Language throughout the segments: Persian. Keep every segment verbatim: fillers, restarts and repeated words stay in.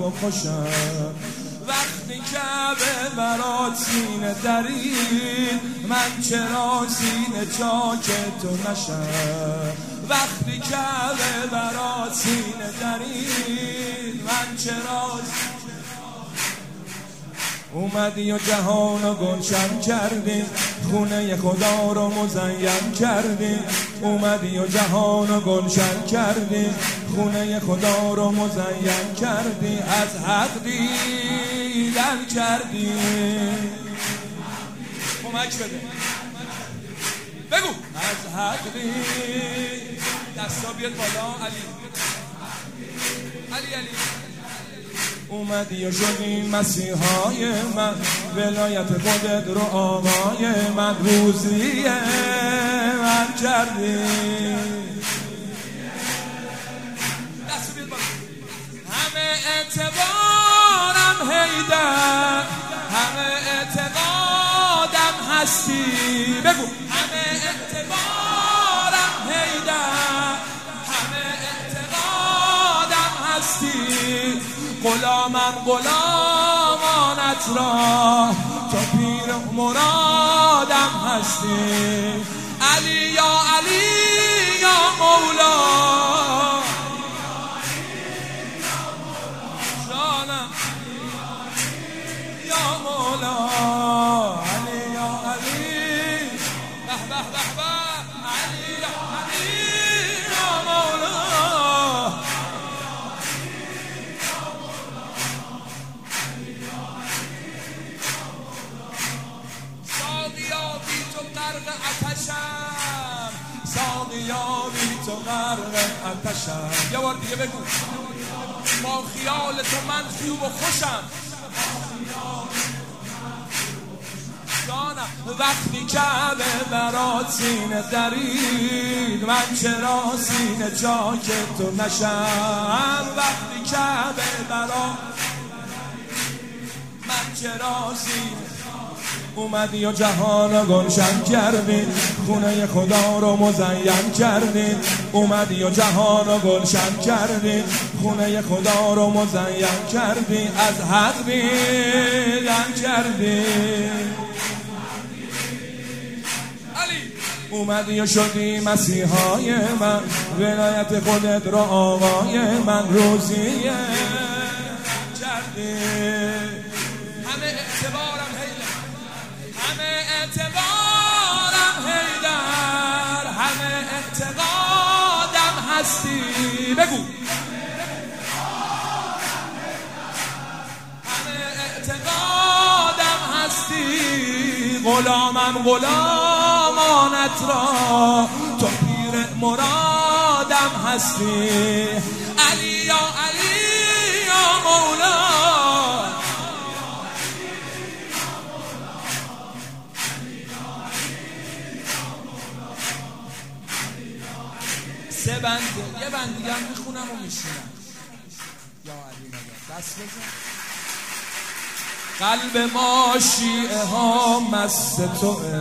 و خوشم. وقتی کعبه برات سینه درید من چرا سینه چاک تو نشم. وقتی کعبه برات سینه درید من چرا اومدی و جهان رو گلشن کردی، خونه خدا رو مزین کردی. اومدی و جهان رو گلشن کردی، خونه خدا رو مزین کردی. از حق دیدن کردی. کمک بده بگو. از حق دیدن. دستا بیاد بالا. علی علی علی اومدی و شدی مسیحای من، ولایت خودت رو آقای من، روزی من کردی. همه اعتبارم حیدر، همه اعتقادم هستی. بگو. همه اعتبارم حیدر، همه اعتقادم هستی. غلامم غلامانت را، تو پیر مرادم هستی. علی یا علی یا مولا، جانم یا مولا. علی یا علی به به به به. علی یا علی یا مولا. ساقیا بی تو غرق آتشم. یه بار دیگه بگو. با خیال تو من خوب و خوشم. جانم. وقتی کعبه برات سینه درید من چرا سینه چاک تو نشم. وقتی کعبه برات من چرا سینه اومدی و جهان رو گلشن کردی، خونه خدا رو مزین کردی. اومدی و جهان رو گلشن کردی، خونه خدا رو مزین کردی. از حق دیدن کردی. علی اومدی و شدی مسیحای من، ولایت خودت رو آقای من، روزی کردی. همه اعتبارم همه اعتبارم حیدر، همه اعتقادم هستی. بگو. همه اعتقادم هستی. غلامم غلامانت را، تو پیر مرادم هستی. علی یا علی یا مولا. سه بنده، یه بند دیگه هم میخونم و میشونم. یا علی نگه دست بزن. قلب ما شیعه ها مست توه،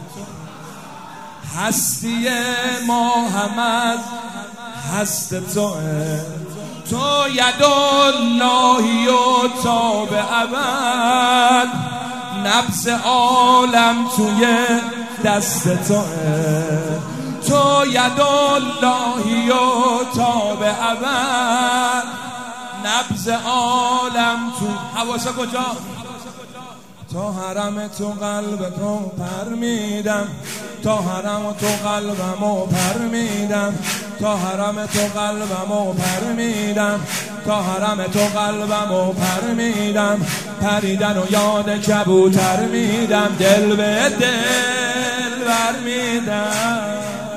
هستی ما هم از هست توه. تو ید اللهی و تا به ابد، نبض عالم توی دست توه. تو ید اللهی و تا به ابد، نبض عالم تو. حواسا کجا؟ تا حرم تو قلب تو پر میدم، تا حرم تو قلبمو پر میدم، تا حرم تو قلبمو پر میدم، تا حرم تو قلبمو پر میدم. پریدن و یاد کبوتر میدم، دل به دل بر میدم.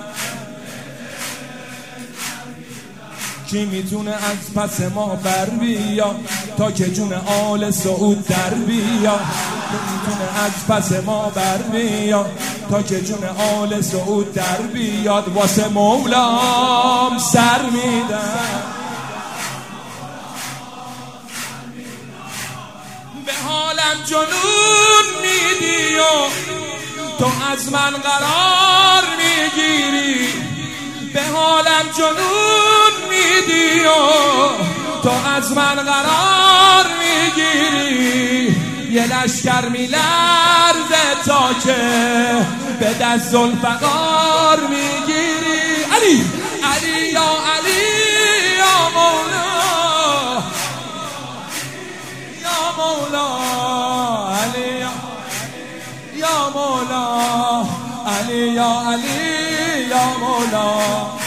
کی میتونه از پس ما بر بیا، تا که جون آل سعود در بیا. کی میتونه از پس ما بر بیا، تا که جون آل سعود در بیاد. واسه مولام سر میدم. به حالم جنون میدی و تو از من قرار میگیری. به حالم جنون میدی و تو از من قرار لشکر میلرزه تا که به دست ذوالفقار میگیری. علی علی یا علی یا مولا یا مولا علی یا مولا علی یا علی یا مولا.